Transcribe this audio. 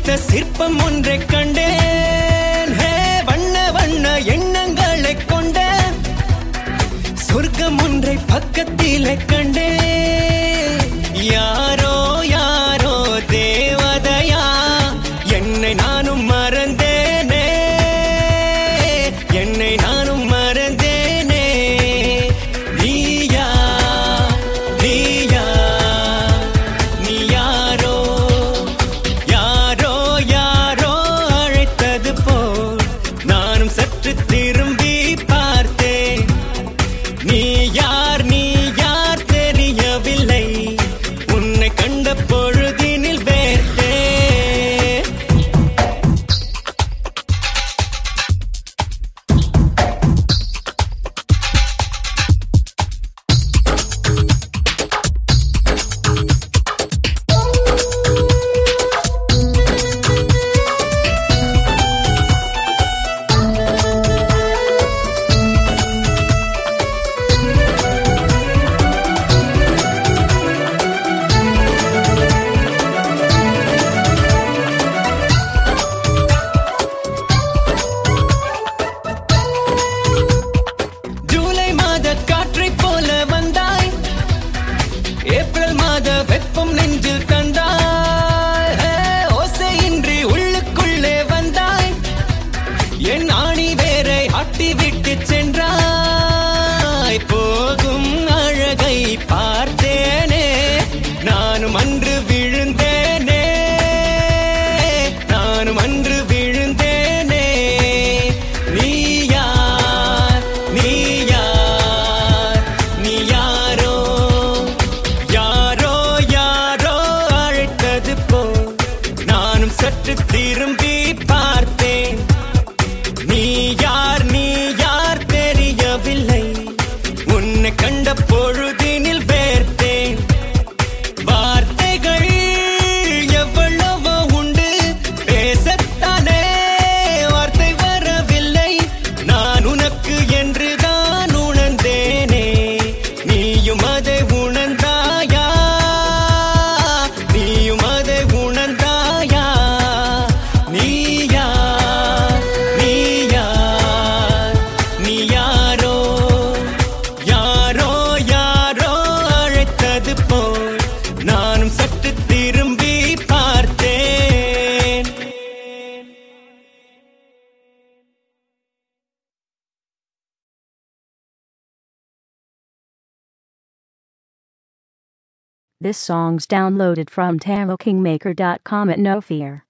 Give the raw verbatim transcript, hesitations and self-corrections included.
வடித்த சிற்பம் ஒன்றை கண்டேன். ஹே, வண்ண வண்ண எண்ணங்களை கொண்ட சொர்க்கம் ஒன்றை பக்கத்திலே கண்டேன். யாரோ யாரோ தேவதையா, என்னை நானும் மறந்தேனே, என்னை நானும் மறந்தேனே. நீயா நீயா நீ யாரோ யாரோ யாரோ அழைத்தது போல் நானும் சற்று திரும்பி பார்த்தேன். நீ யார் நீ யார் தெரியவில்லை, உன்னை கண்ட பொழுதினில் வேர்த்தேன். ஏப்ரல் மாத வெப்பம் நெஞ்சில் தந்தாய். ஓசையின்றி உள்ளுக்குள்ளே வந்தாய். என் ஆணி வேரை ஆட்டி விட்டு சென்றாய். போகும் அழகை பார்த்தேனே, நானும் அன்று விழுந்தேனே, நானும் அன்று விழுந்தேனே. நீ யார் நீ யார் நீ யாரோ யாரோ யாரோ அழைத்தது போல் நானும் சற்று திரும்பி பார்த்தேன். நீ யார் நீ யார் தெரியவில்லை, உன்னை கண்ட பொழுதினில் வேர்த்தேன். வார்த்தைகள் எவ்வளவோ உண்டு, பேசத்தானே வார்த்தை வரவில்லை. நான் உனக்கு என்றுதான் உணர்ந்தேனே, நீயும் அதை உணர்ந்தாயா, நீயும் அதை உணர்ந்தாயா. நீ யார் நீ யார் நீ யாரோ யாரோ யாரோ அழைத்தது போல் நானும் சற்று திரும்பி பார்த்தேன். This song's downloaded from Tamil Kingmaker dot com at No Fear.